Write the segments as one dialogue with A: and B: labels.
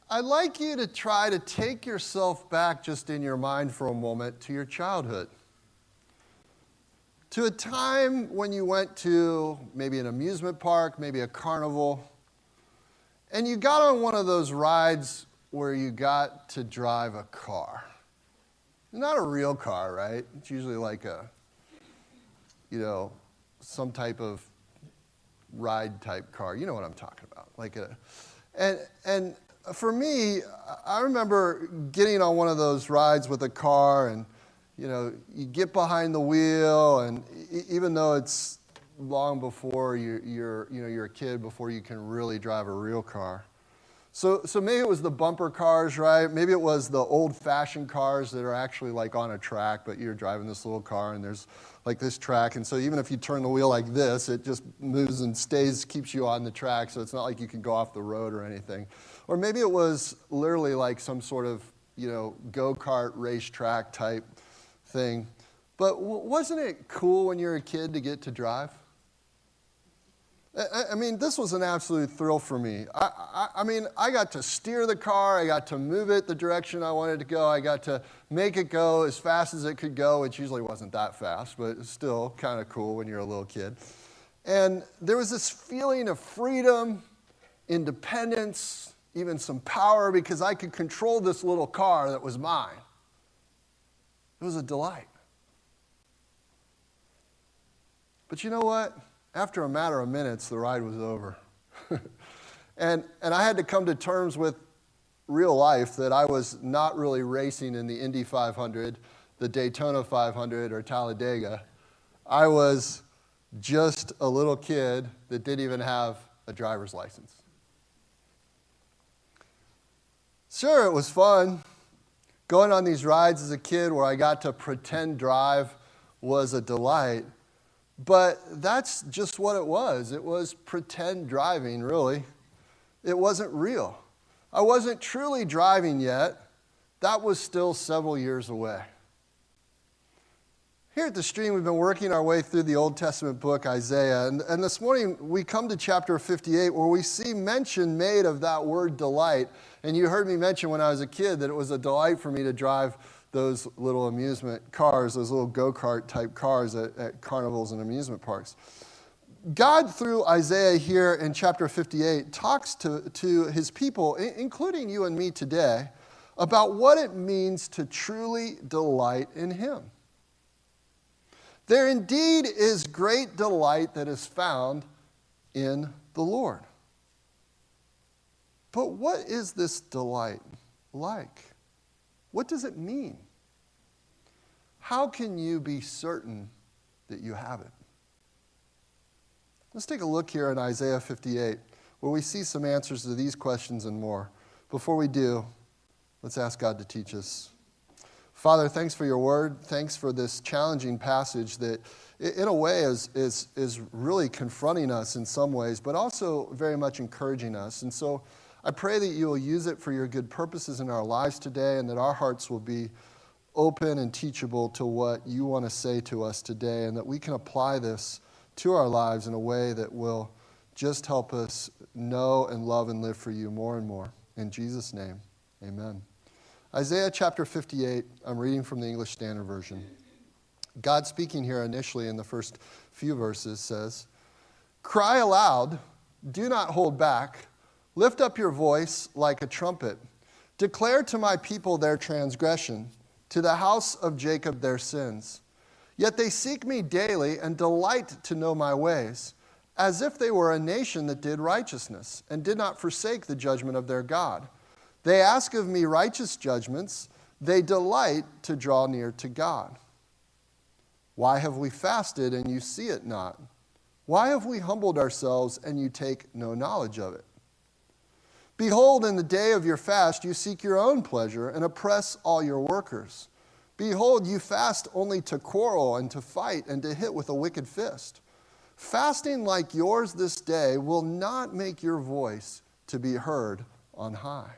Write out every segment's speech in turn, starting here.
A: I'd like you to try to take yourself back just in your mind for a moment to your childhood. To a time when you went to maybe an amusement park, maybe a carnival, and you got on one of those rides where you got to drive a car. Not a real car, right? It's usually like some type of ride type car. You know what I'm talking about. And for me, I remember getting on one of those rides with a car, and you get behind the wheel, and even though it's long before you're a kid, before you can really drive a real car. So maybe it was the bumper cars, right? Maybe it was the old-fashioned cars that are actually like on a track, but you're driving this little car and there's like this track, and so even if you turn the wheel like this, it just moves and keeps you on the track, so it's not like you can go off the road or anything. Or maybe it was literally like some sort of go-kart racetrack type thing. But wasn't it cool when you were a kid to get to drive? I mean, this was an absolute thrill for me. I got to steer the car. I got to move it the direction I wanted to go. I got to make it go as fast as it could go, which usually wasn't that fast, but it's still kind of cool when you're a little kid. And there was this feeling of freedom, independence, even some power, because I could control this little car that was mine. It was a delight. But you know what? After a matter of minutes, the ride was over. and I had to come to terms with real life that I was not really racing in the Indy 500, the Daytona 500, or Talladega. I was just a little kid that didn't even have a driver's license. Sure, it was fun. Going on these rides as a kid where I got to pretend drive was a delight. But that's just what it was. It was pretend driving, really. It wasn't real. I wasn't truly driving yet. That was still several years away. Here at the Stream, we've been working our way through the Old Testament book, Isaiah. And this morning, we come to chapter 58, where we see mention made of that word delight. And you heard me mention when I was a kid that it was a delight for me to drive those little amusement cars, those little go-kart type cars at carnivals and amusement parks. God, through Isaiah here in chapter 58, talks to his people, including you and me today, about what it means to truly delight in him. There indeed is great delight that is found in the Lord. But what is this delight like? What does it mean? How can you be certain that you have it? Let's take a look here in Isaiah 58, where we see some answers to these questions and more. Before we do, let's ask God to teach us. Father, thanks for your word. Thanks for this challenging passage that, in a way, is really confronting us in some ways, but also very much encouraging us. And so I pray that you will use it for your good purposes in our lives today, and that our hearts will be open and teachable to what you want to say to us today, and that we can apply this to our lives in a way that will just help us know and love and live for you more and more. In Jesus' name, amen. Isaiah chapter 58, I'm reading from the English Standard Version. God speaking here initially in the first few verses says, "Cry aloud, do not hold back. Lift up your voice like a trumpet. Declare to my people their transgression, to the house of Jacob their sins. Yet they seek me daily and delight to know my ways, as if they were a nation that did righteousness and did not forsake the judgment of their God. They ask of me righteous judgments. They delight to draw near to God. Why have we fasted and you see it not? Why have we humbled ourselves and you take no knowledge of it? Behold, in the day of your fast, you seek your own pleasure and oppress all your workers. Behold, you fast only to quarrel and to fight and to hit with a wicked fist. Fasting like yours this day will not make your voice to be heard on high.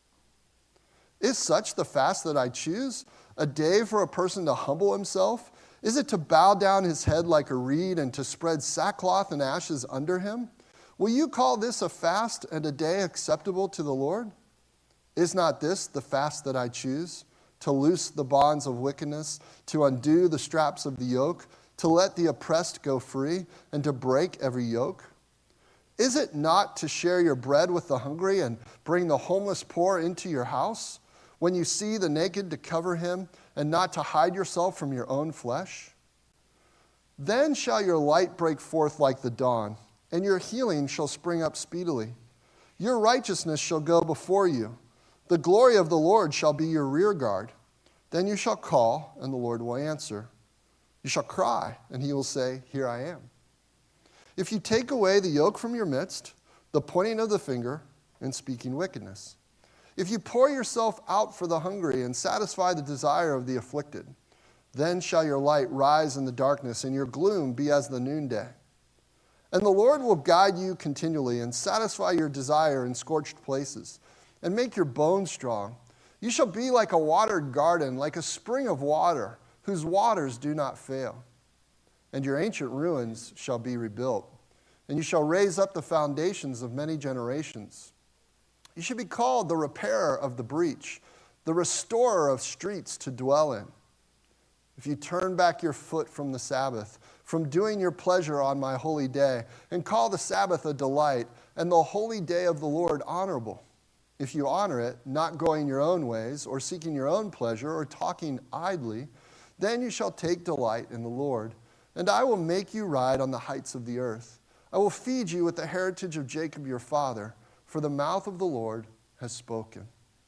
A: Is such the fast that I choose, a day for a person to humble himself? Is it to bow down his head like a reed and to spread sackcloth and ashes under him? Will you call this a fast and a day acceptable to the Lord? Is not this the fast that I choose? To loose the bonds of wickedness, to undo the straps of the yoke, to let the oppressed go free, and to break every yoke? Is it not to share your bread with the hungry and bring the homeless poor into your house? When you see the naked, to cover him, and not to hide yourself from your own flesh? Then shall your light break forth like the dawn, and your healing shall spring up speedily. Your righteousness shall go before you. The glory of the Lord shall be your rear guard. Then you shall call, and the Lord will answer. You shall cry, and he will say, Here I am. If you take away the yoke from your midst, the pointing of the finger, and speaking wickedness. If you pour yourself out for the hungry and satisfy the desire of the afflicted, then shall your light rise in the darkness, and your gloom be as the noonday. And the Lord will guide you continually and satisfy your desire in scorched places, and make your bones strong. You shall be like a watered garden, like a spring of water, whose waters do not fail. And your ancient ruins shall be rebuilt, and you shall raise up the foundations of many generations. You should be called the repairer of the breach, the restorer of streets to dwell in. If you turn back your foot from the Sabbath, from doing your pleasure on my holy day, and call the Sabbath a delight, and the holy day of the Lord honorable, if you honor it, not going your own ways, or seeking your own pleasure, or talking idly, then you shall take delight in the Lord, and I will make you ride on the heights of the earth. I will feed you with the heritage of Jacob your father, for the mouth of the Lord has spoken.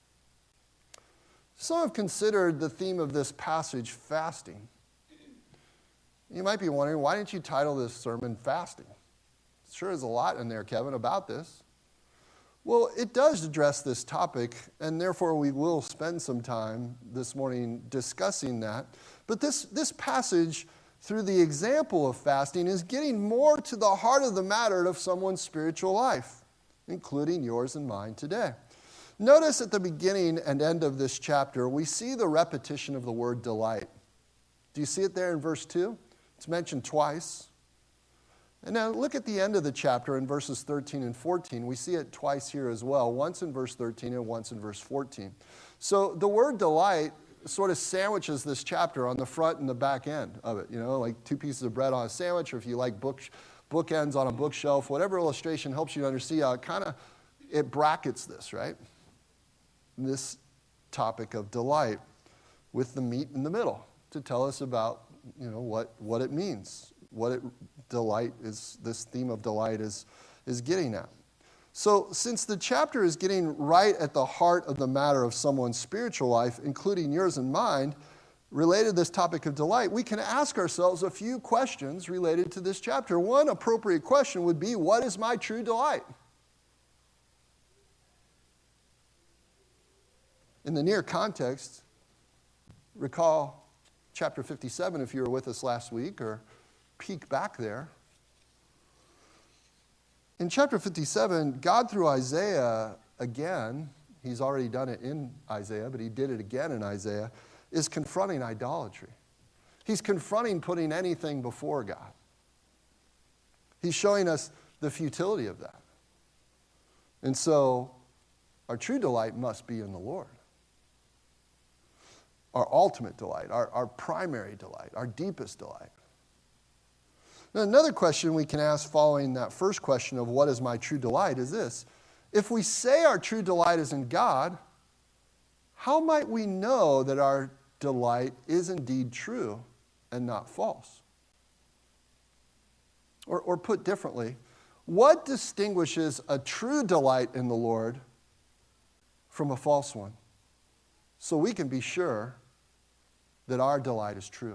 A: Some have considered the theme of this passage fasting. You might be wondering, why didn't you title this sermon Fasting? Sure is a lot in there, Kevin, about this. Well, it does address this topic, and therefore we will spend some time this morning discussing that. But this passage, through the example of fasting, is getting more to the heart of the matter of someone's spiritual life, including yours and mine today. Notice at the beginning and end of this chapter, we see the repetition of the word delight. Do you see it there in verse 2? It's mentioned twice. And now look at the end of the chapter in verses 13 and 14. We see it twice here as well, once in verse 13 and once in verse 14. So the word delight sort of sandwiches this chapter on the front and the back end of it, like two pieces of bread on a sandwich, or if you like bookends on a bookshelf, whatever illustration helps you to understand how it brackets this, right? This topic of delight with the meat in the middle to tell us about, what it means, this theme of delight is getting at. So since the chapter is getting right at the heart of the matter of someone's spiritual life, including yours and mine, related to this topic of delight, we can ask ourselves a few questions related to this chapter. One appropriate question would be, what is my true delight? In the near context, recall chapter 57 if you were with us last week, or peek back there. In chapter 57, God through Isaiah again, he's already done it in Isaiah, but he did it again in Isaiah, is confronting idolatry. He's confronting putting anything before God. He's showing us the futility of that. And so our true delight must be in the Lord. Our ultimate delight, our primary delight, our deepest delight. Now, another question we can ask following that first question of what is my true delight is this. If we say our true delight is in God, how might we know that our delight is indeed true and not false? Or put differently, what distinguishes a true delight in the Lord from a false one? So we can be sure that our delight is true.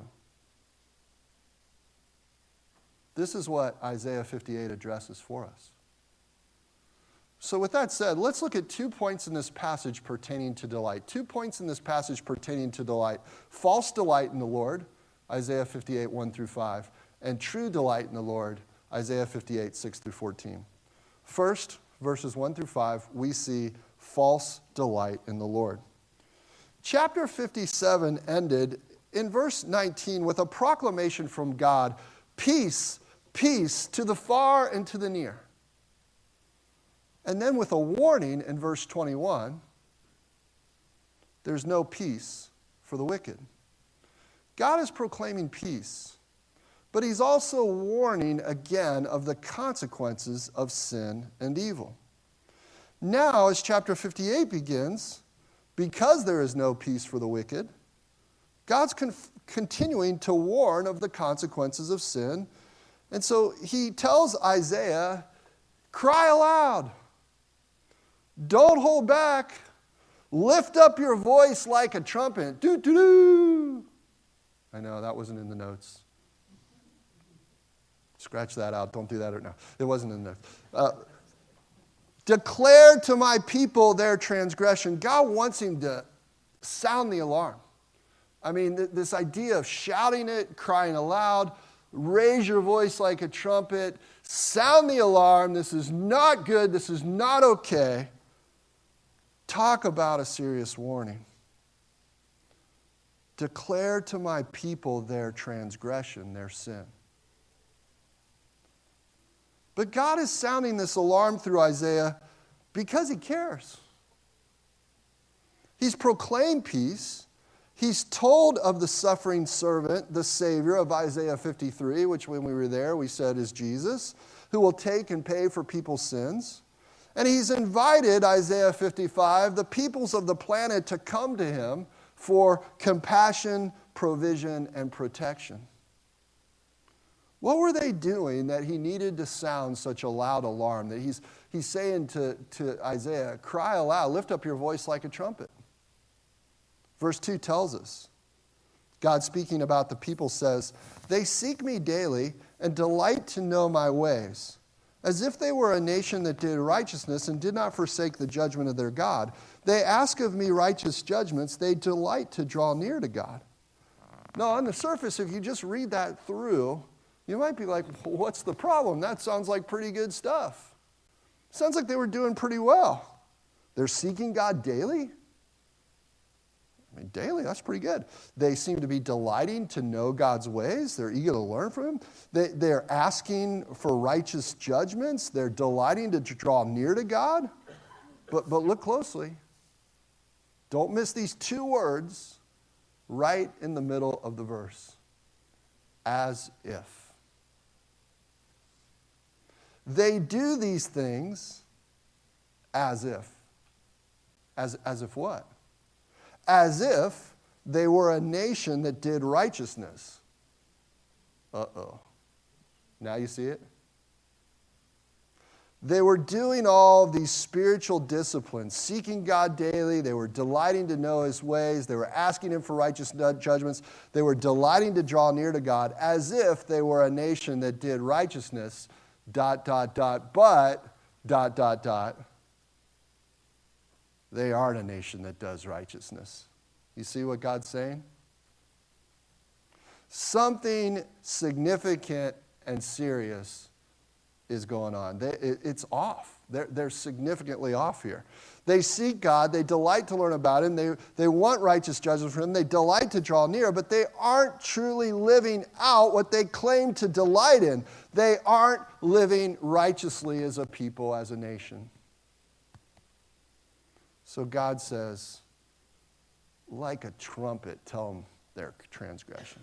A: This is what Isaiah 58 addresses for us. So with that said, let's look at 2 points in this passage pertaining to delight. 2 points in this passage pertaining to delight. False delight in the Lord, Isaiah 58, 1 through 5, and true delight in the Lord, Isaiah 58, 6 through 14. First, verses 1 through 5, we see false delight in the Lord. Chapter 57 ended in verse 19 with a proclamation from God, peace, peace to the far and to the near. And then with a warning in verse 21, there's no peace for the wicked. God is proclaiming peace, but he's also warning again of the consequences of sin and evil. Now, as chapter 58 begins, because there is no peace for the wicked, God's continuing to warn of the consequences of sin. And so he tells Isaiah, cry aloud. Don't hold back. Lift up your voice like a trumpet. Doo-doo-doo. I know, that wasn't in the notes. Scratch that out. Don't do that right now. It wasn't in the notes. Declare to my people their transgression. God wants him to sound the alarm. I mean, this idea of shouting it, crying aloud, raise your voice like a trumpet, sound the alarm. This is not good. This is not okay. Talk about a serious warning. Declare to my people their transgression, their sin. But God is sounding this alarm through Isaiah because he cares. He's proclaimed peace. He's told of the suffering servant, the Savior of Isaiah 53, which when we were there we said is Jesus, who will take and pay for people's sins. And he's invited, Isaiah 55, the peoples of the planet to come to him for compassion, provision, and protection. What were they doing that he needed to sound such a loud alarm? That he's saying to Isaiah, cry aloud, lift up your voice like a trumpet. Verse 2 tells us, God speaking about the people says, they seek me daily and delight to know my ways, as if they were a nation that did righteousness and did not forsake the judgment of their God. They ask of me righteous judgments. They delight to draw near to God. Now, on the surface, if you just read that through, you might be like, what's the problem? That sounds like pretty good stuff. Sounds like they were doing pretty well. They're seeking God daily? I mean, daily, that's pretty good. They seem to be delighting to know God's ways. They're eager to learn from him. They're asking for righteous judgments. They're delighting to draw near to God. But look closely. Don't miss these two words right in the middle of the verse. As if. They do these things as if. As if what? As if they were a nation that did righteousness. Uh-oh. Now you see it? They were doing all of these spiritual disciplines, seeking God daily. They were delighting to know his ways. They were asking him for righteous judgments. They were delighting to draw near to God as if they were a nation that did righteousness, ... but ... They aren't a nation that does righteousness. You see what God's saying? Something significant and serious is going on. It's off. They're significantly off here. They seek God. They delight to learn about him. They want righteous judgment from him. They delight to draw near, but they aren't truly living out what they claim to delight in. They aren't living righteously as a people, as a nation. So God says, like a trumpet, tell them their transgression.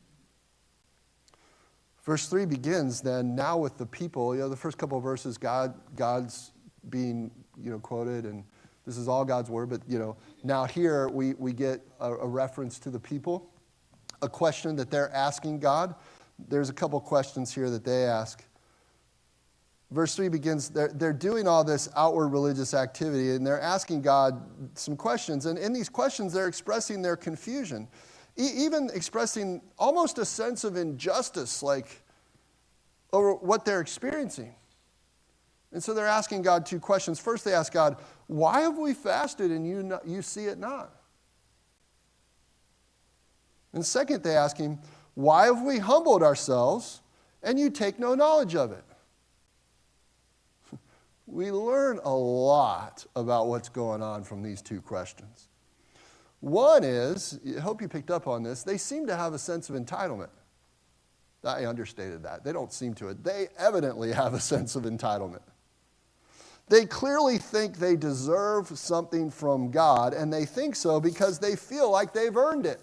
A: Verse 3 begins then, now with the people. The first couple of verses, God's being, quoted, and this is all God's word, but, now here we get a reference to the people, a question that they're asking God. There's a couple questions here that they ask. Verse 3 begins, they're doing all this outward religious activity, and they're asking God some questions. And in these questions, they're expressing their confusion, even expressing almost a sense of injustice, like over what they're experiencing. And so they're asking God two questions. First, they ask God, why have we fasted and you see it not? And second, they ask him, why have we humbled ourselves and you take no knowledge of it? We learn a lot about what's going on from these two questions. One is, I hope you picked up on this, they seem to have a sense of entitlement. I understated that. They don't seem to. They evidently have a sense of entitlement. They clearly think they deserve something from God, and they think so because they feel like they've earned it.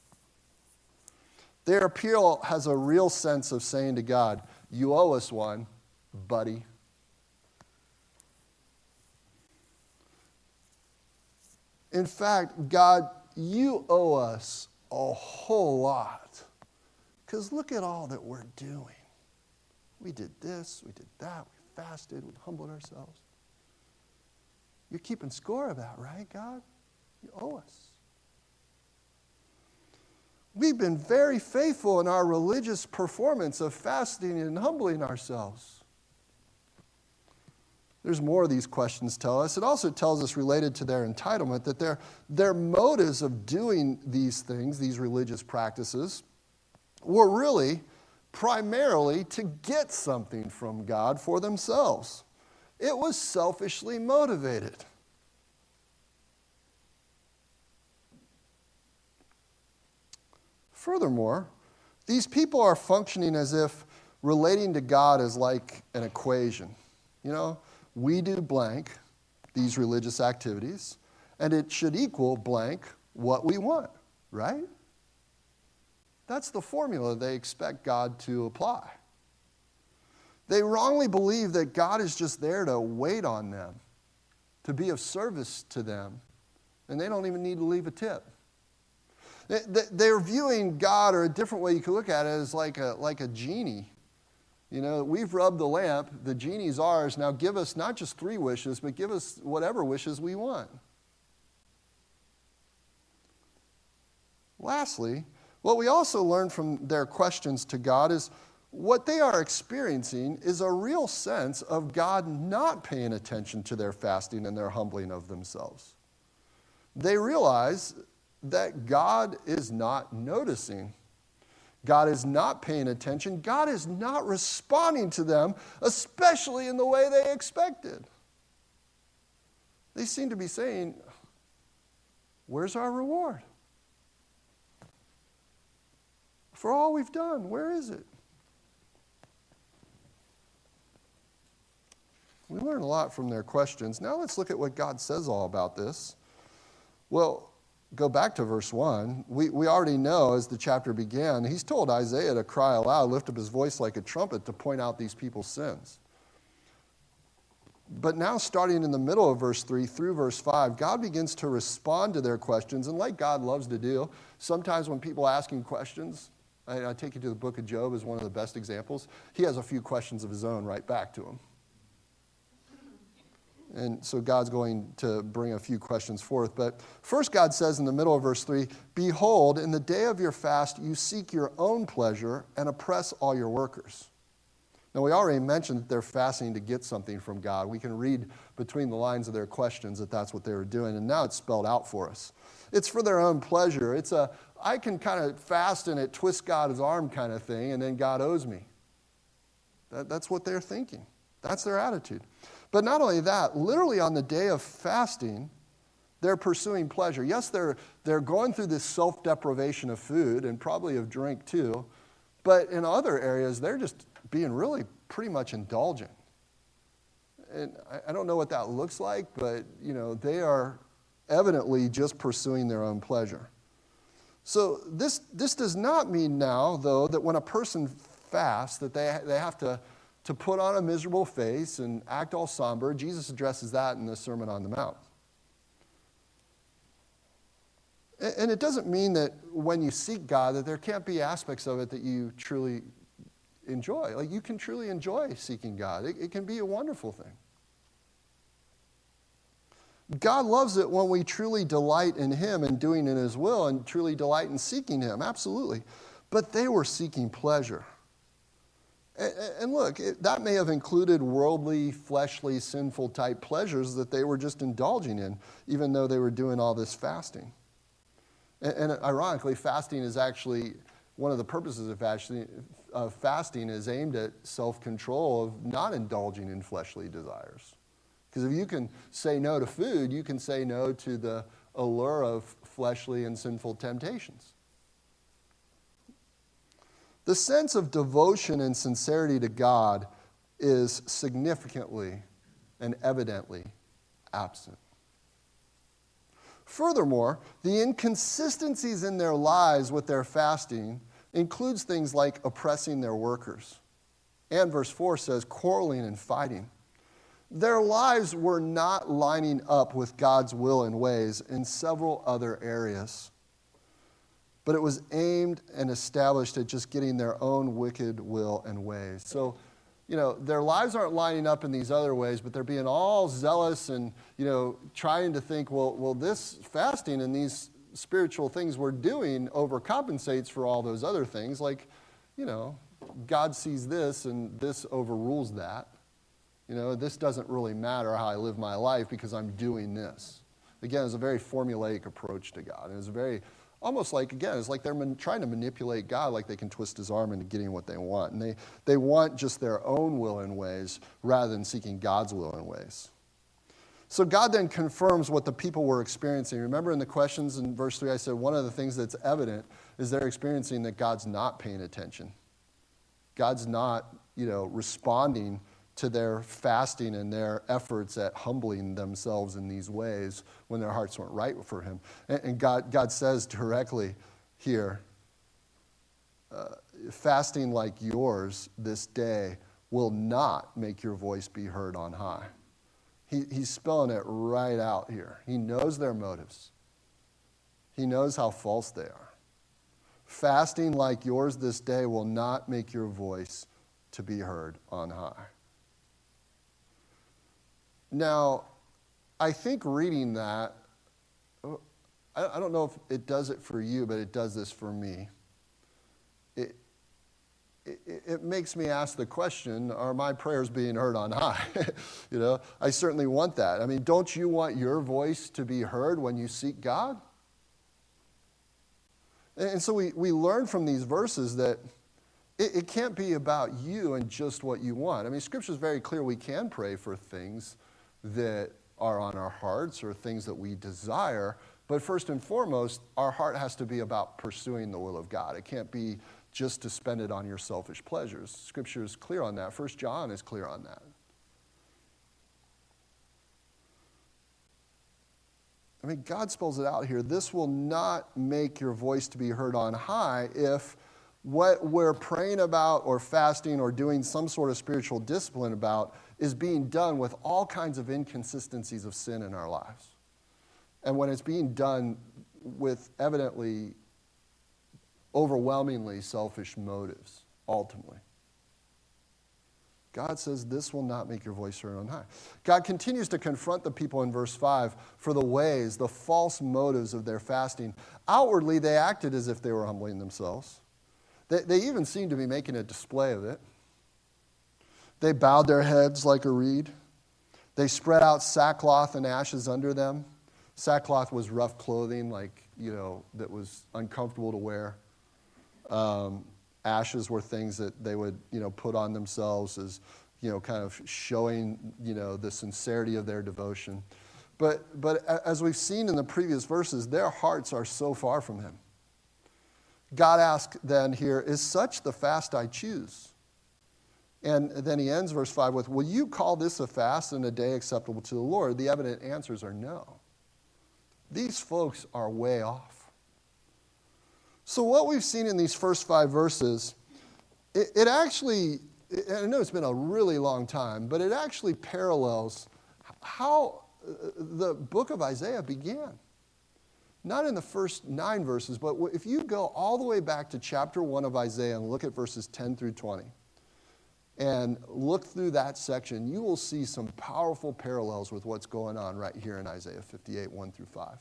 A: Their appeal has a real sense of saying to God, "You owe us one, buddy." In fact, God, you owe us a whole lot. Because look at all that we're doing. We did this, we did that, we fasted, we humbled ourselves. You're keeping score of that, right, God? You owe us. We've been very faithful in our religious performance of fasting and humbling ourselves. There's more of these questions tell us. It also tells us, related to their entitlement, that their motives of doing these things, these religious practices, were really primarily to get something from God for themselves. It was selfishly motivated. Furthermore, these people are functioning as if relating to God is like an equation. You know, we do blank, these religious activities, and it should equal blank what we want, right? That's the formula they expect God to apply. They wrongly believe that God is just there to wait on them, to be of service to them, and they don't even need to leave a tip. They're viewing God, or a different way you could look at it, as like a genie. You know, we've rubbed the lamp, the genie's ours, now give us not just 3 wishes, but give us whatever wishes we want. Lastly, what we also learn from their questions to God is what they are experiencing is a real sense of God not paying attention to their fasting and their humbling of themselves. They realize that God is not noticing. God is not paying attention. God is not responding to them, especially in the way they expected. They seem to be saying, "Where's our reward? For all we've done, where is it?" We learn a lot from their questions. Now let's look at what God says all about this. Well, go back to verse 1. We already know, as the chapter began, he's told Isaiah to cry aloud, lift up his voice like a trumpet to point out these people's sins. But now, starting in the middle of verse 3 through verse 5, God begins to respond to their questions. And like God loves to do, sometimes when people ask him questions, I take you to the book of Job as one of the best examples, he has a few questions of his own right back to him. And so God's going to bring a few questions forth. But first, God says in the middle of verse 3, "Behold, in the day of your fast, you seek your own pleasure and oppress all your workers." Now, we already mentioned that they're fasting to get something from God. We can read between the lines of their questions that that's what they were doing. And now it's spelled out for us. It's for their own pleasure. It's I can kind of fast and it twist God's arm kind of thing, and then God owes me. That's what they're thinking. That's their attitude. But not only that, literally on the day of fasting, they're pursuing pleasure. Yes, they're going through this self-deprivation of food and probably of drink too, but in other areas, they're just being really pretty much indulgent. And I don't know what that looks like, but they are evidently just pursuing their own pleasure. So this does not mean now, though, that when a person fasts, that they have to put on a miserable face and act all somber. Jesus addresses that in the Sermon on the Mount. And it doesn't mean that when you seek God that there can't be aspects of it that you truly enjoy. Like, you can truly enjoy seeking God. It can be a wonderful thing. God loves it when we truly delight in him and doing in his will and truly delight in seeking him, absolutely. But they were seeking pleasure. And look, that may have included worldly, fleshly, sinful type pleasures that they were just indulging in, even though they were doing all this fasting. And ironically, fasting is actually, one of the purposes of fasting is aimed at self-control of not indulging in fleshly desires. Because if you can say no to food, you can say no to the allure of fleshly and sinful temptations. The sense of devotion and sincerity to God is significantly and evidently absent. Furthermore, the inconsistencies in their lives with their fasting includes things like oppressing their workers. And verse 4 says, quarreling and fighting. Their lives were not lining up with God's will and ways in several other areas. But it was aimed and established at just getting their own wicked will and ways. So, their lives aren't lining up in these other ways, but they're being all zealous and, trying to think, well, this fasting and these spiritual things we're doing overcompensates for all those other things. Like, God sees this and this overrules that. This doesn't really matter how I live my life because I'm doing this. Again, it's a very formulaic approach to God. And it's very, almost like, again, it's like they're trying to manipulate God like they can twist his arm into getting what they want. And they want just their own will and ways rather than seeking God's will and ways. So God then confirms what the people were experiencing. Remember in the questions in verse 3, I said one of the things that's evident is they're experiencing that God's not paying attention. God's not, responding to their fasting and their efforts at humbling themselves in these ways when their hearts weren't right for him. And God says directly here, fasting like yours this day will not make your voice be heard on high. He's spelling it right out here. He knows their motives. He knows how false they are. Fasting like yours this day will not make your voice to be heard on high. Now, I think reading that, I don't know if it does it for you, but it does this for me. It makes me ask the question, are my prayers being heard on high? I certainly want that. I mean, don't you want your voice to be heard when you seek God? And so we learn from these verses that it can't be about you and just what you want. I mean, Scripture is very clear we can pray for things that are on our hearts or things that we desire. But first and foremost, our heart has to be about pursuing the will of God. It can't be just to spend it on your selfish pleasures. Scripture is clear on that. 1 John is clear on that. I mean, God spells it out here. This will not make your voice to be heard on high if what we're praying about or fasting or doing some sort of spiritual discipline about is being done with all kinds of inconsistencies of sin in our lives. And when it's being done with evidently, overwhelmingly selfish motives, ultimately. God says this will not make your voice heard on high. God continues to confront the people in verse 5 for the ways, the false motives of their fasting. Outwardly, they acted as if they were humbling themselves. They even seemed to be making a display of it. They bowed their heads like a reed. They spread out sackcloth and ashes under them. Sackcloth was rough clothing, that was uncomfortable to wear. Ashes were things that they would, put on themselves as, kind of showing, the sincerity of their devotion. But as we've seen in the previous verses, their hearts are so far from him. God asks then here, is such the fast I choose? And then he ends verse 5 with, will you call this a fast and a day acceptable to the Lord? The evident answers are no. These folks are way off. So what we've seen in these first 5 verses, it actually, I know it's been a really long time, but it actually parallels how the book of Isaiah began. Not in the first 9 verses, but if you go all the way back to chapter 1 of Isaiah and look at verses 10 through 20, and look through that section, you will see some powerful parallels with what's going on right here in Isaiah 58, 1 through 5.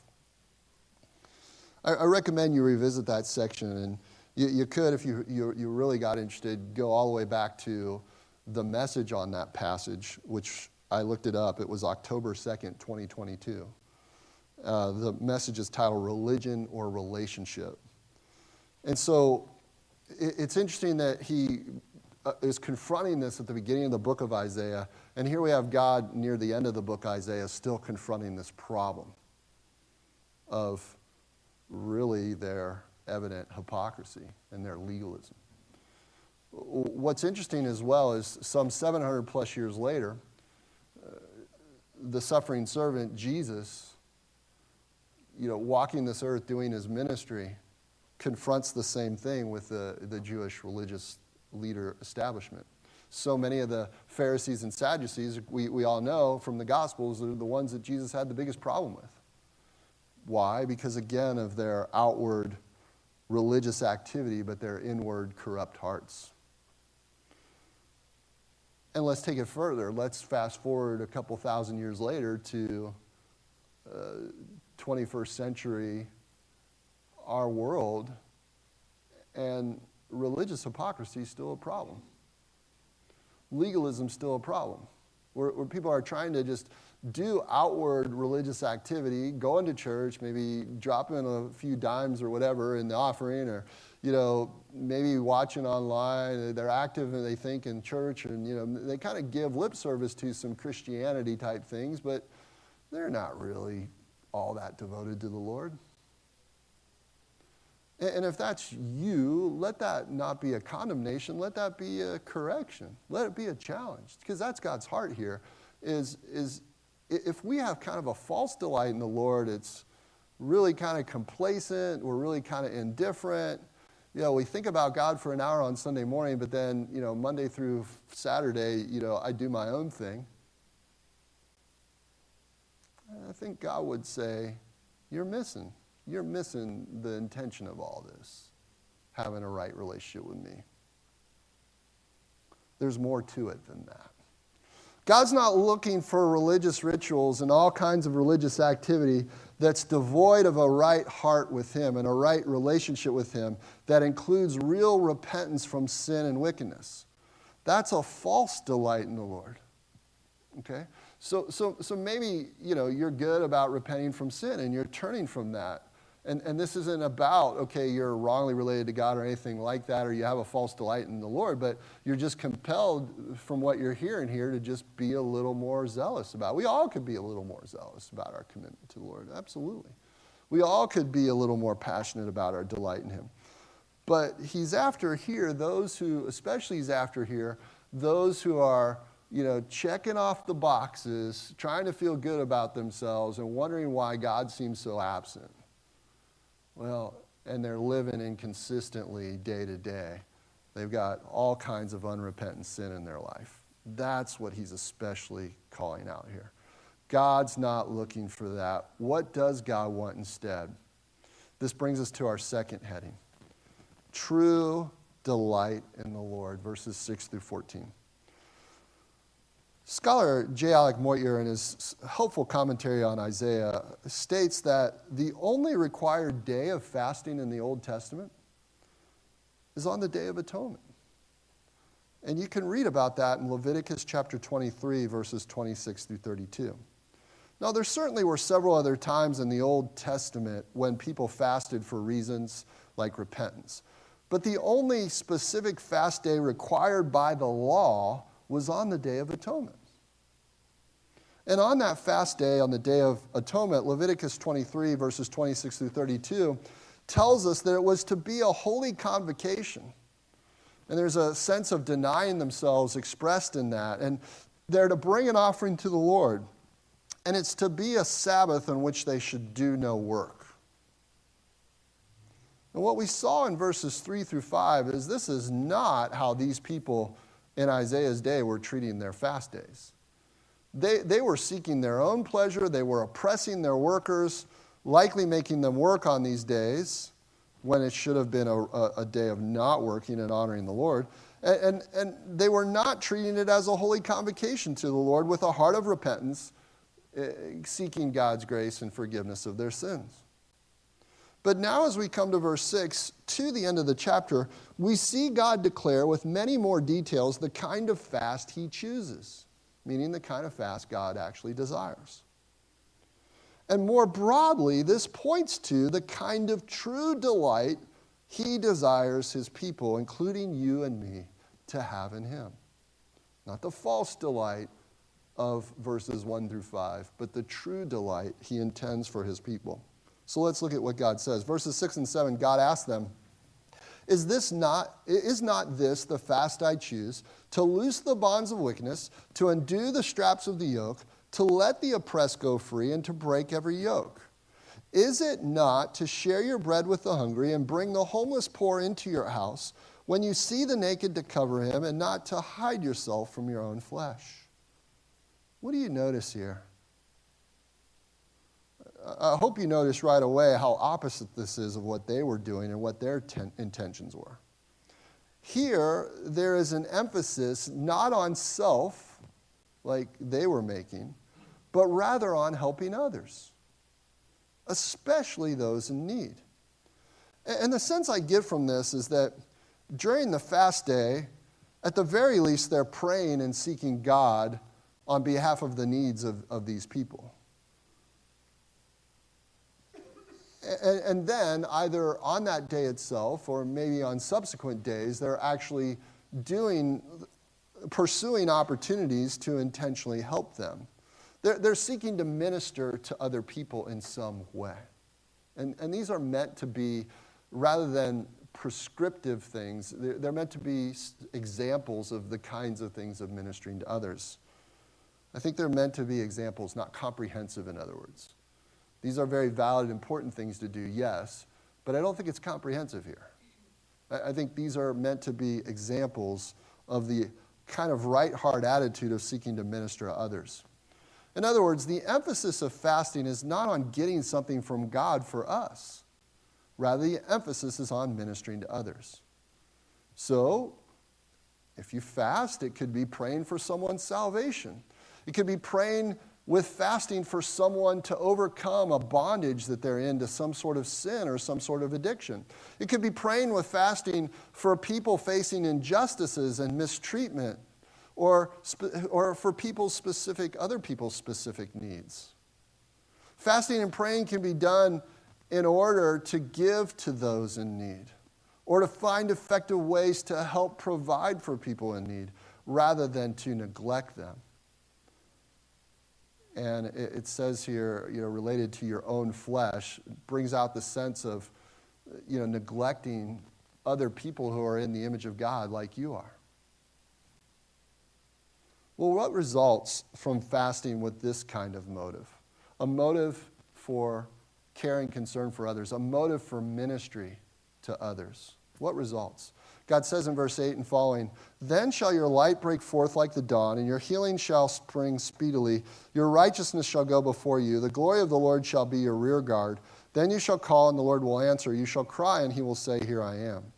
A: I recommend you revisit that section, and you could, if you really got interested, go all the way back to the message on that passage, which I looked it up. It was October 2nd, 2022. The message is titled Religion or Relationship. And so it's interesting that he is confronting this at the beginning of the book of Isaiah, and here we have God near the end of the book Isaiah still confronting this problem of really their evident hypocrisy and their legalism. What's interesting as well is some 700 plus years later, the suffering servant, Jesus, walking this earth, doing his ministry, confronts the same thing with the Jewish religious leader establishment. So many of the Pharisees and Sadducees, we all know from the Gospels, are the ones that Jesus had the biggest problem with. Why? Because, again, of their outward religious activity, but their inward corrupt hearts. And let's take it further. Let's fast forward a couple thousand years later to 21st century, our world, and religious hypocrisy is still a problem. Legalism is still a problem. Where people are trying to just do outward religious activity, go into church, maybe drop in a few dimes or whatever in the offering, or maybe watching online. They're active and they think in church, and they kind of give lip service to some Christianity type things, but they're not really all that devoted to the Lord. And if that's you, let that not be a condemnation. Let that be a correction. Let it be a challenge, because that's God's heart here. Is if we have kind of a false delight in the Lord, it's really kind of complacent. We're really kind of indifferent. We think about God for an hour on Sunday morning, but then Monday through Saturday, I do my own thing. I think God would say, you're missing the intention of all this, having a right relationship with me. There's more to it than that. God's not looking for religious rituals and all kinds of religious activity that's devoid of a right heart with him and a right relationship with him that includes real repentance from sin and wickedness. That's a false delight in the Lord. Okay? So maybe, you're good about repenting from sin and you're turning from that. And this isn't about, okay, you're wrongly related to God or anything like that, or you have a false delight in the Lord, but you're just compelled from what you're hearing here to just be a little more zealous about it. We all could be a little more zealous about our commitment to the Lord, absolutely. We all could be a little more passionate about our delight in him. But he's after here those who are, checking off the boxes, trying to feel good about themselves and wondering why God seems so absent. Well, and they're living inconsistently day to day. They've got all kinds of unrepentant sin in their life. That's what he's especially calling out here. God's not looking for that. What does God want instead? This brings us to our second heading. True delight in the Lord, verses 6 through 14. Scholar J. Alec Motyer, in his helpful commentary on Isaiah, states that the only required day of fasting in the Old Testament is on the Day of Atonement. And you can read about that in Leviticus chapter 23, verses 26 through 32. Now, there certainly were several other times in the Old Testament when people fasted for reasons like repentance. But the only specific fast day required by the law was on the Day of Atonement. And on that fast day, on the Day of Atonement, Leviticus 23, verses 26 through 32, tells us that it was to be a holy convocation. And there's a sense of denying themselves expressed in that. And they're to bring an offering to the Lord. And it's to be a Sabbath on which they should do no work. And what we saw in verses 3 through 5 is this is not how these people in Isaiah's day were treating their fast days. They were seeking their own pleasure. They were oppressing their workers, likely making them work on these days when it should have been a day of not working and honoring the Lord. And they were not treating it as a holy convocation to the Lord with a heart of repentance, seeking God's grace and forgiveness of their sins. But now as we come to verse 6, to the end of the chapter, we see God declare with many more details the kind of fast he chooses, meaning the kind of fast God actually desires. And more broadly, this points to the kind of true delight he desires his people, including you and me, to have in him. Not the false delight of verses 1 through 5, but the true delight he intends for his people. So let's look at what God says. Verses 6 and 7, God asks them, Is not this the fast I choose, to loose the bonds of wickedness, to undo the straps of the yoke, to let the oppressed go free and to break every yoke? Is it not to share your bread with the hungry and bring the homeless poor into your house, when you see the naked to cover him and not to hide yourself from your own flesh? What do you notice here? I hope you notice right away how opposite this is of what they were doing and what their intentions were. Here, there is an emphasis not on self, like they were making, but rather on helping others, especially those in need. And the sense I get from this is that during the fast day, at the very least, they're praying and seeking God on behalf of the needs of these people. And then, either on that day itself or maybe on subsequent days, they're actually pursuing opportunities to intentionally help them. They're seeking to minister to other people in some way. And these are meant to be, rather than prescriptive things, they're meant to be examples of the kinds of things of ministering to others. I think they're meant to be examples, not comprehensive, in other words. These are very valid, important things to do, yes, but I don't think it's comprehensive here. I think these are meant to be examples of the kind of right heart attitude of seeking to minister to others. In other words, the emphasis of fasting is not on getting something from God for us. Rather, the emphasis is on ministering to others. So, if you fast, it could be praying for someone's salvation. It could be praying with fasting for someone to overcome a bondage that they're in to some sort of sin or some sort of addiction. It could be praying with fasting for people facing injustices and mistreatment, or for other people's specific needs. Fasting and praying can be done in order to give to those in need, or to find effective ways to help provide for people in need, rather than to neglect them. And it says here, related to your own flesh, brings out the sense of, neglecting other people who are in the image of God like you are. Well, what results from fasting with this kind of motive? A motive for care and concern for others, a motive for ministry to others. What results? God says in verse 8 and following, "Then shall your light break forth like the dawn, and your healing shall spring speedily. Your righteousness shall go before you. The glory of the Lord shall be your rear guard. Then you shall call, and the Lord will answer. You shall cry, and he will say, Here I am."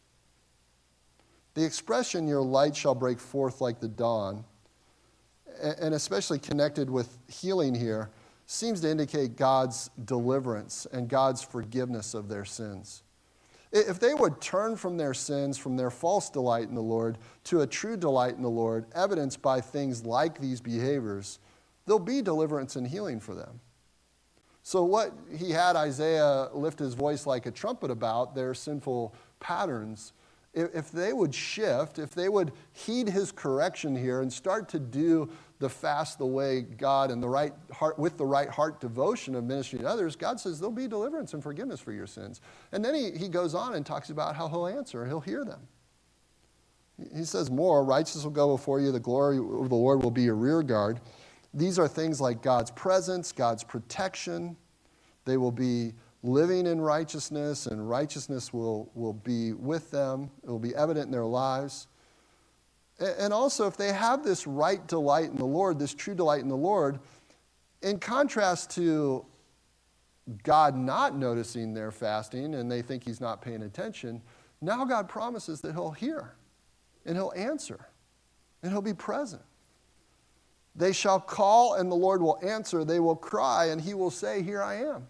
A: The expression, "your light shall break forth like the dawn," and especially connected with healing here, seems to indicate God's deliverance and God's forgiveness of their sins. If they would turn from their sins, from their false delight in the Lord, to a true delight in the Lord, evidenced by things like these behaviors, there'll be deliverance and healing for them. So what he had Isaiah lift his voice like a trumpet about, their sinful patterns, if they would shift, if they would heed his correction here and start to do the fast the way God and the right heart, with the right heart devotion of ministering to others, God says there'll be deliverance and forgiveness for your sins. And then he goes on and talks about how he'll answer, he'll hear them. He says more, "Righteousness will go before you, the glory of the Lord will be your rear guard." These are things like God's presence, God's protection. They will be living in righteousness, and righteousness will be with them. It will be evident in their lives. And also, if they have this right delight in the Lord, this true delight in the Lord, in contrast to God not noticing their fasting and they think he's not paying attention, now God promises that he'll hear and he'll answer and he'll be present. They shall call and the Lord will answer. They will cry and he will say, "Here I am."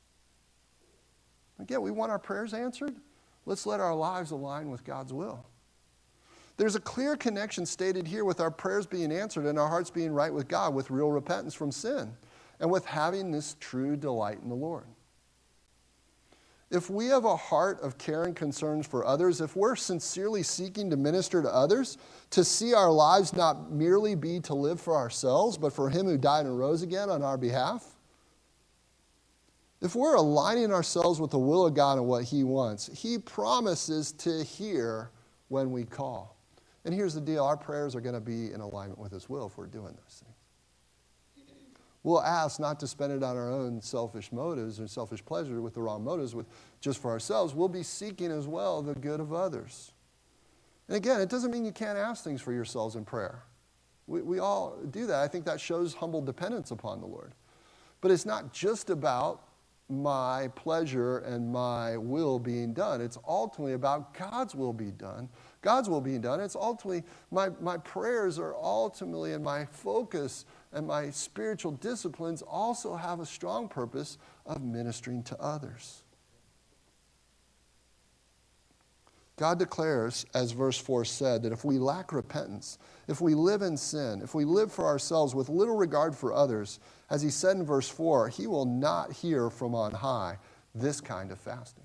A: Again, we want our prayers answered. Let's let our lives align with God's will. There's a clear connection stated here with our prayers being answered and our hearts being right with God, with real repentance from sin, and with having this true delight in the Lord. If we have a heart of care and concerns for others, if we're sincerely seeking to minister to others, to see our lives not merely be to live for ourselves, but for him who died and rose again on our behalf, if we're aligning ourselves with the will of God and what he wants, he promises to hear when we call. And here's the deal, our prayers are going to be in alignment with his will if we're doing those things. We'll ask not to spend it on our own selfish motives or selfish pleasure with the wrong motives, with just for ourselves. We'll be seeking as well the good of others. And again, it doesn't mean you can't ask things for yourselves in prayer. We all do that. I think that shows humble dependence upon the Lord. But it's not just about my pleasure and my will being done. It's ultimately about God's will being done. God's will being done. It's ultimately, my prayers are ultimately, and my focus and my spiritual disciplines also have a strong purpose of ministering to others. God declares, as verse 4 said, that if we lack repentance, if we live in sin, if we live for ourselves with little regard for others, as he said in verse 4, he will not hear from on high this kind of fasting.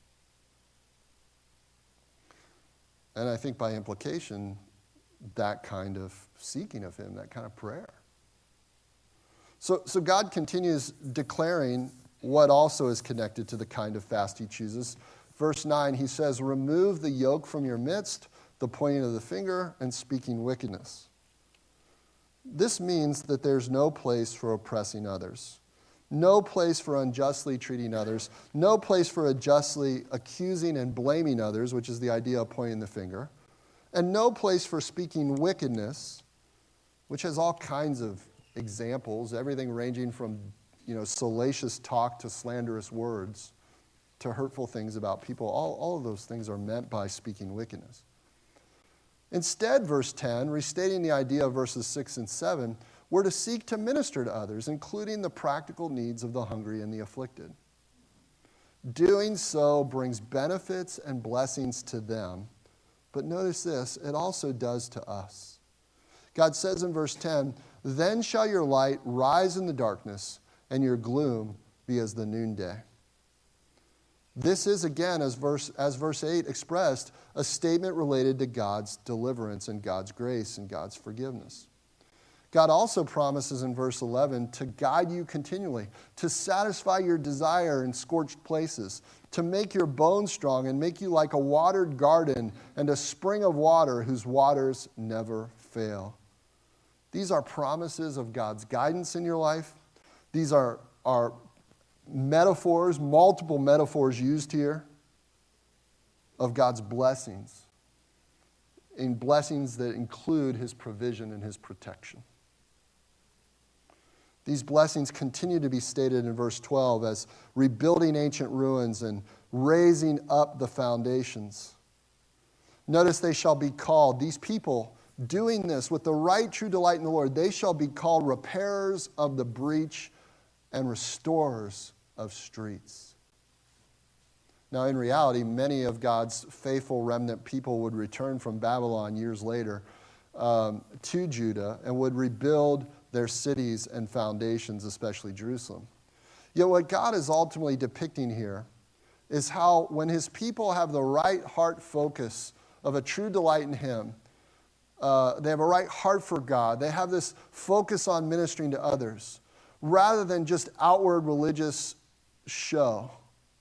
A: And I think by implication, that kind of seeking of him, that kind of prayer. So God continues declaring what also is connected to the kind of fast he chooses. Verse 9, he says, remove the yoke from your midst, the pointing of the finger, and speaking wickedness. This means that there's no place for oppressing others, no place for unjustly treating others, no place for unjustly accusing and blaming others, which is the idea of pointing the finger, and no place for speaking wickedness, which has all kinds of examples, everything ranging from salacious talk to slanderous words, to hurtful things about people. All of those things are meant by speaking wickedness. Instead, verse 10, restating the idea of verses 6 and 7, we're to seek to minister to others, including the practical needs of the hungry and the afflicted. Doing so brings benefits and blessings to them. But notice this, it also does to us. God says in verse 10, then shall your light rise in the darkness, and your gloom be as the noonday. This is, again, as verse 8 expressed, a statement related to God's deliverance and God's grace and God's forgiveness. God also promises in verse 11 to guide you continually, to satisfy your desire in scorched places, to make your bones strong and make you like a watered garden and a spring of water whose waters never fail. These are promises of God's guidance in your life. These are metaphors, multiple metaphors used here of God's blessings, in blessings that include his provision and his protection. These blessings continue to be stated in verse 12 as rebuilding ancient ruins and raising up the foundations. Notice they shall be called, these people doing this with the right true delight in the Lord, they shall be called repairers of the breach and restorers of streets. Now, in reality, many of God's faithful remnant people would return from Babylon years later to Judah and would rebuild their cities and foundations, especially Jerusalem. Yet what God is ultimately depicting here is how when his people have the right heart focus of a true delight in him, they have a right heart for God, they have this focus on ministering to others, rather than just outward religious show,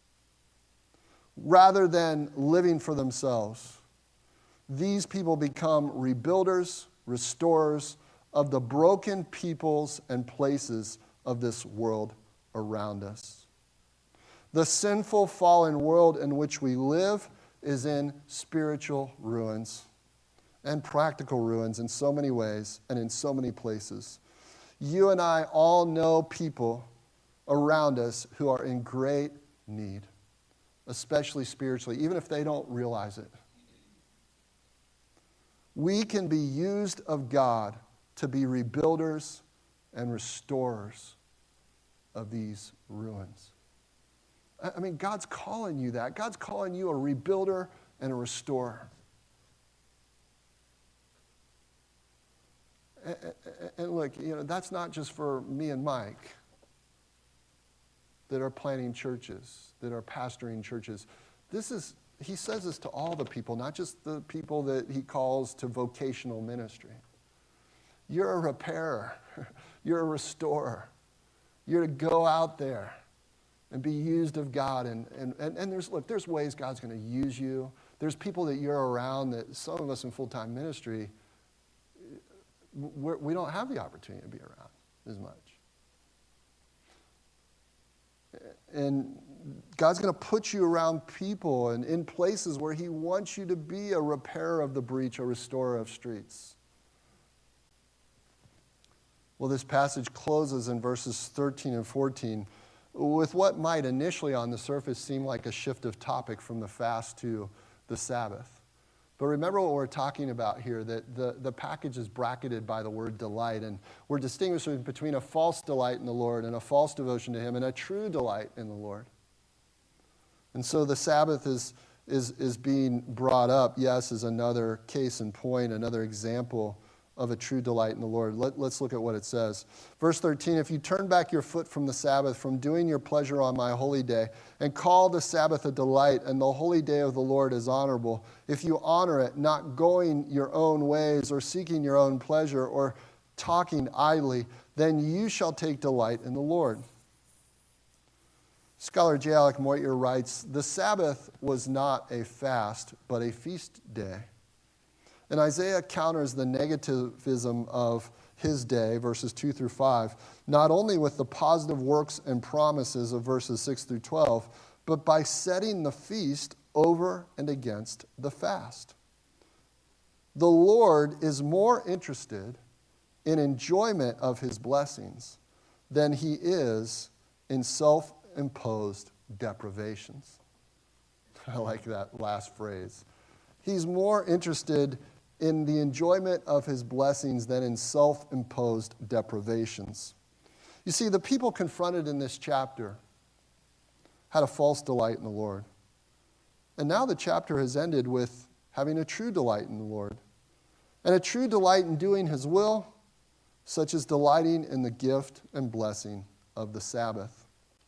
A: rather than living for themselves. These people become rebuilders, restorers of the broken peoples and places of this world around us. The sinful, fallen world in which we live is in spiritual ruins and practical ruins in so many ways and in so many places. You and I all know people around us who are in great need, especially spiritually, even if they don't realize it. We can be used of God to be rebuilders and restorers of these ruins. I mean, God's calling you that. God's calling you a rebuilder and a restorer. And look, that's not just for me and Mike that are planting churches, that are pastoring churches. He says this to all the people, not just the people that he calls to vocational ministry. You're a repairer. You're a restorer. You're to go out there and be used of God. And there's ways God's going to use you. There's people that you're around that some of us in full-time ministry, we don't have the opportunity to be around as much. And God's going to put you around people and in places where he wants you to be a repairer of the breach, a restorer of streets. Well, this passage closes in verses 13 and 14 with what might initially on the surface seem like a shift of topic from the fast to the Sabbath. But remember what we're talking about here, that the package is bracketed by the word delight, and we're distinguishing between a false delight in the Lord and a false devotion to him and a true delight in the Lord. And so the Sabbath is being brought up, yes, as another case in point, another example of a true delight in the Lord. Let's look at what it says. Verse 13, if you turn back your foot from the Sabbath, from doing your pleasure on my holy day, and call the Sabbath a delight, and the holy day of the Lord is honorable, if you honor it, not going your own ways, or seeking your own pleasure, or talking idly, then you shall take delight in the Lord. Scholar J. Alec Moitier writes, the Sabbath was not a fast, but a feast day. And Isaiah counters the negativism of his day, verses 2 through 5, not only with the positive works and promises of verses 6 through 12, but by setting the feast over and against the fast. The Lord is more interested in enjoyment of his blessings than he is in self-imposed deprivations. I like that last phrase. He's more interested in the enjoyment of his blessings than in self-imposed deprivations. You see, the people confronted in this chapter had a false delight in the Lord. And now the chapter has ended with having a true delight in the Lord. And a true delight in doing his will, such as delighting in the gift and blessing of the Sabbath.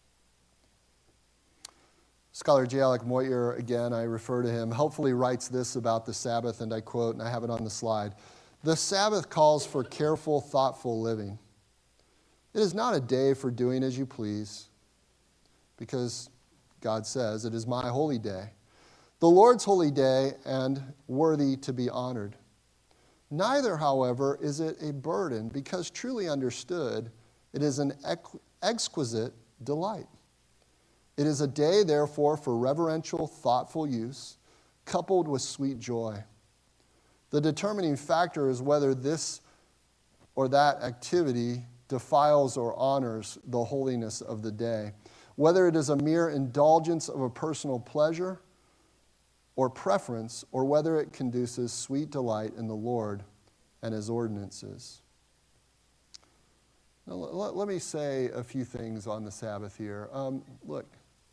A: Scholar J. Alec Moitier, again, I refer to him, helpfully writes this about the Sabbath, and I quote, and I have it on the slide. The Sabbath calls for careful, thoughtful living. It is not a day for doing as you please, because God says, it is my holy day. The Lord's holy day and worthy to be honored. Neither, however, is it a burden, because truly understood, it is an exquisite delight. It is a day, therefore, for reverential, thoughtful use, coupled with sweet joy. The determining factor is whether this or that activity defiles or honors the holiness of the day, whether it is a mere indulgence of a personal pleasure or preference, or whether it conduces sweet delight in the Lord and his ordinances. Now, let me say a few things on the Sabbath here. Look,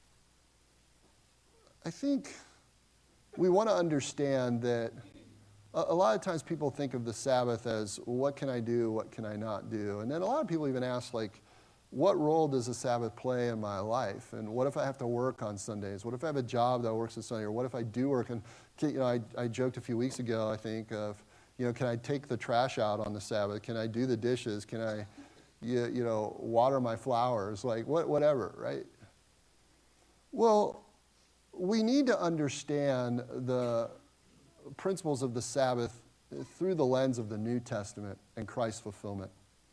A: I think we want to understand that a lot of times people think of the Sabbath as, what can I do, what can I not do? And then a lot of people even ask, like, what role does the Sabbath play in my life? And what if I have to work on Sundays? What if I have a job that works on Sunday? Or what if I do work? And I joked a few weeks ago, I think, of, can I take the trash out on the Sabbath? Can I do the dishes? Can I, water my flowers? Like, whatever, right? Well, we need to understand the principles of the Sabbath through the lens of the New Testament and Christ's fulfillment.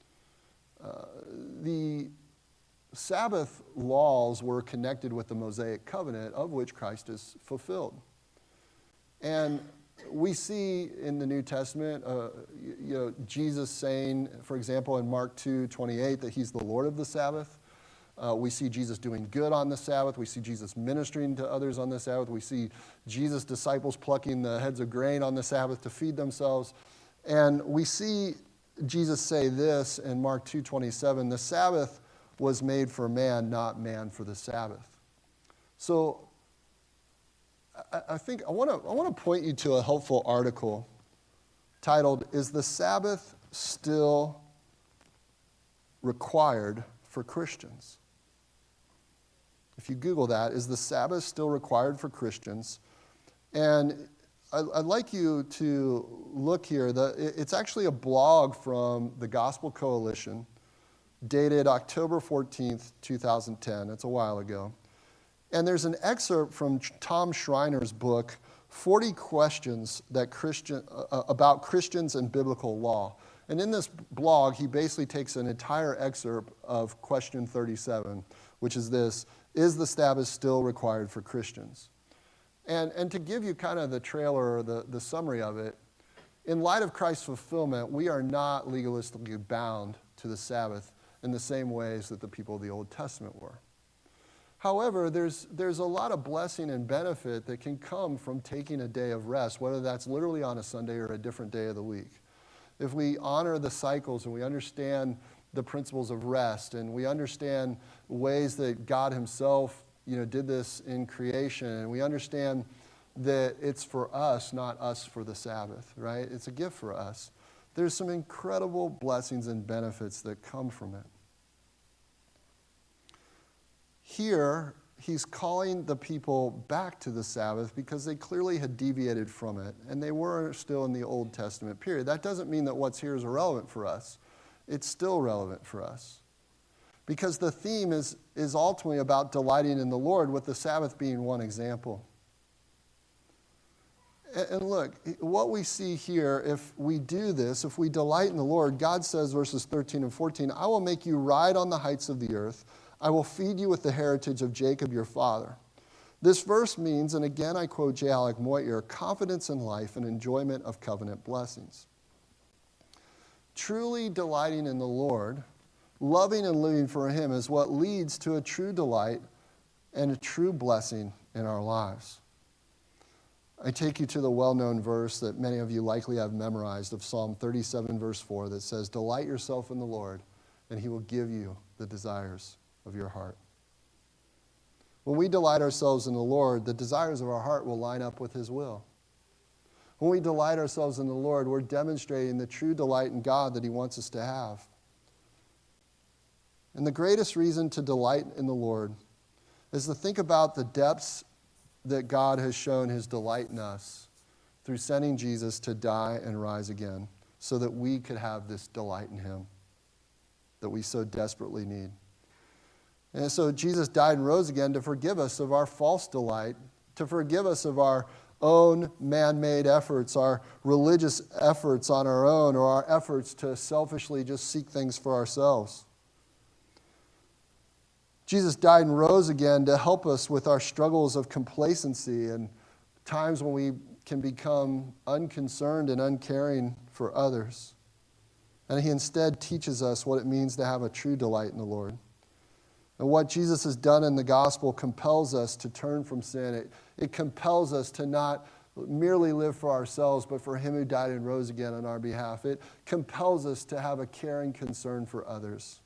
A: The Sabbath laws were connected with the Mosaic covenant, of which Christ is fulfilled. And we see in the New Testament, Jesus saying, for example, in Mark 2:28, that he's the Lord of the Sabbath. We see Jesus doing good on the Sabbath. We see Jesus ministering to others on the Sabbath. We see Jesus' disciples plucking the heads of grain on the Sabbath to feed themselves. And we see Jesus say this in Mark 2:27, the Sabbath was made for man, not man for the Sabbath. So I think I want to point you to a helpful article titled, Is the Sabbath Still Required for Christians? If you Google that, is the Sabbath still required for Christians? And I'd like you to look here. It's actually a blog from the Gospel Coalition, dated October 14th, 2010. It's a while ago. And there's an excerpt from Tom Schreiner's book, 40 Questions about Christians and Biblical Law. And in this blog, he basically takes an entire excerpt of question 37, which is this: is the Sabbath still required for Christians? And to give you kind of the trailer or the summary of it, in light of Christ's fulfillment, we are not legalistically bound to the Sabbath in the same ways that the people of the Old Testament were. However, there's a lot of blessing and benefit that can come from taking a day of rest, whether that's literally on a Sunday or a different day of the week. If we honor the cycles and we understand the principles of rest and we understand ways that God himself, did this in creation, and we understand that it's for us, not us for the Sabbath, right? It's a gift for us. There's some incredible blessings and benefits that come from it. Here, he's calling the people back to the Sabbath because they clearly had deviated from it, and they were still in the Old Testament period. That doesn't mean that what's here is irrelevant for us. It's still relevant for us. Because the theme is ultimately about delighting in the Lord, with the Sabbath being one example. And look, what we see here, if we do this, if we delight in the Lord, God says, verses 13 and 14, I will make you ride on the heights of the earth. I will feed you with the heritage of Jacob your father. This verse means, and again I quote J. Alec Moyer, confidence in life and enjoyment of covenant blessings. Truly delighting in the Lord, loving and living for him, is what leads to a true delight and a true blessing in our lives. I take you to the well-known verse that many of you likely have memorized of Psalm 37, verse 4, that says, delight yourself in the Lord, and he will give you the desires of your heart. When we delight ourselves in the Lord, the desires of our heart will line up with his will. When we delight ourselves in the Lord, we're demonstrating the true delight in God that he wants us to have. And the greatest reason to delight in the Lord is to think about the depths that God has shown his delight in us through sending Jesus to die and rise again, so that we could have this delight in him that we so desperately need. And so Jesus died and rose again to forgive us of our false delight, to forgive us of our own man-made efforts, our religious efforts on our own, or our efforts to selfishly just seek things for ourselves. Jesus died and rose again to help us with our struggles of complacency and times when we can become unconcerned and uncaring for others. And he instead teaches us what it means to have a true delight in the Lord. And what Jesus has done in the gospel compels us to turn from sin. It compels us to not merely live for ourselves, but for him who died and rose again on our behalf. It compels us to have a caring concern for others.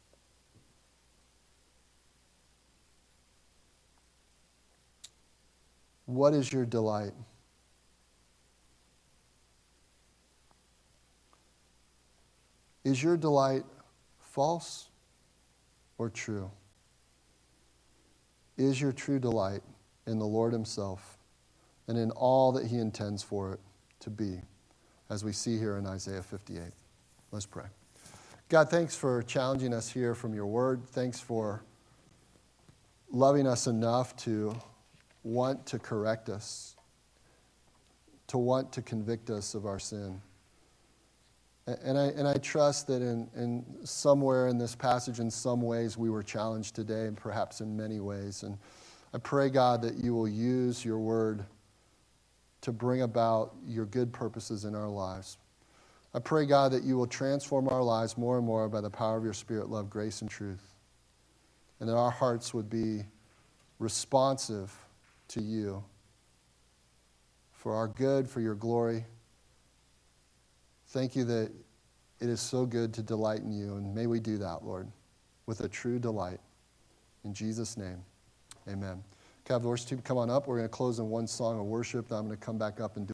A: What is your delight? Is your delight false or true? Is your true delight in the Lord himself and in all that he intends for it to be, as we see here in Isaiah 58? Let's pray. God, thanks for challenging us here from your word. Thanks for loving us enough to want to correct us, to want to convict us of our sin. And I trust that in somewhere in this passage, in some ways, we were challenged today, and perhaps in many ways. And I pray, God, that you will use your word to bring about your good purposes in our lives. I pray, God, that you will transform our lives more and more by the power of your Spirit, love, grace, and truth. And that our hearts would be responsive to you for our good, for your glory. Thank you that it is so good to delight in you, and may we do that, Lord, with a true delight. In Jesus' name, amen. Can I have the worship team come on up? We're going to close in one song of worship, then I'm going to come back up and do